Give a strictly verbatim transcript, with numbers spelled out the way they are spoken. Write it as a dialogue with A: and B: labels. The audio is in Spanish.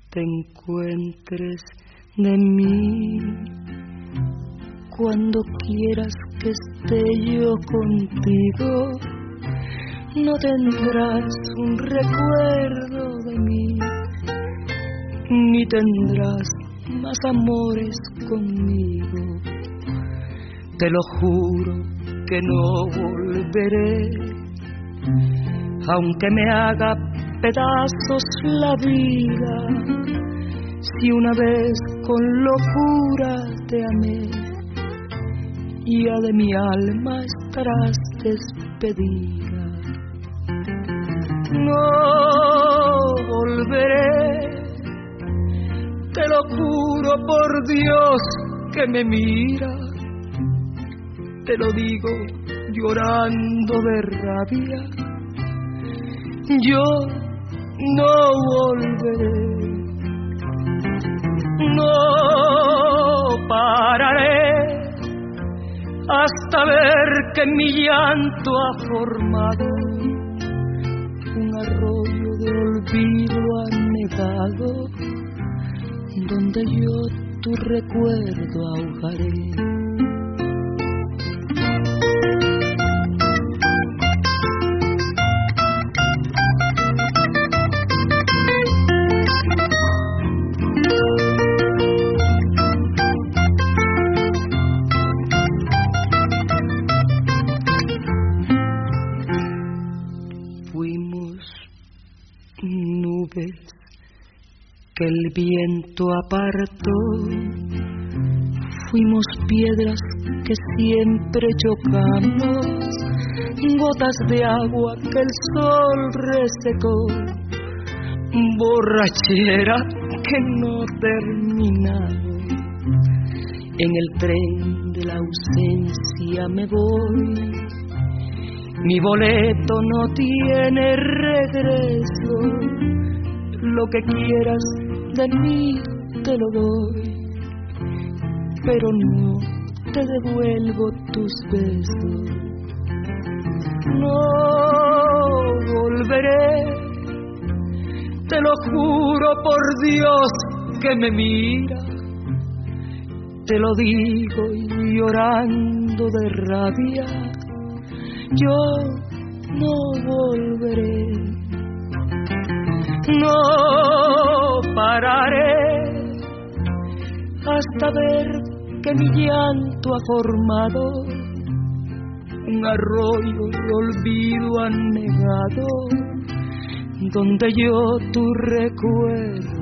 A: te encuentres de mí. Cuando quieras que esté yo contigo, no tendrás un recuerdo de mí, ni tendrás más amores conmigo. Te lo juro que no volveré, aunque me haga pedazos la vida. Si una vez con locura te amé, ya de mi alma estarás despedida. No volveré, te lo juro por Dios que me mira. Te lo digo llorando de rabia. Yo no volveré, no pararé hasta ver que mi llanto ha formado un arroyo de olvido anegado, donde yo tu recuerdo ahogaré. Que el viento apartó, fuimos piedras que siempre chocamos, gotas de agua que el sol resecó, borrachera que no terminaba. En el tren de la ausencia me voy, mi boleto no tiene regreso. Lo que quieras de mí te lo doy, pero no te devuelvo tus besos. No volveré, te lo juro por Dios que me mira. Te lo digo llorando de rabia. Yo no volveré, no pararé hasta ver que mi llanto ha formado un arroyo de olvido anegado, donde yo tu recuerdo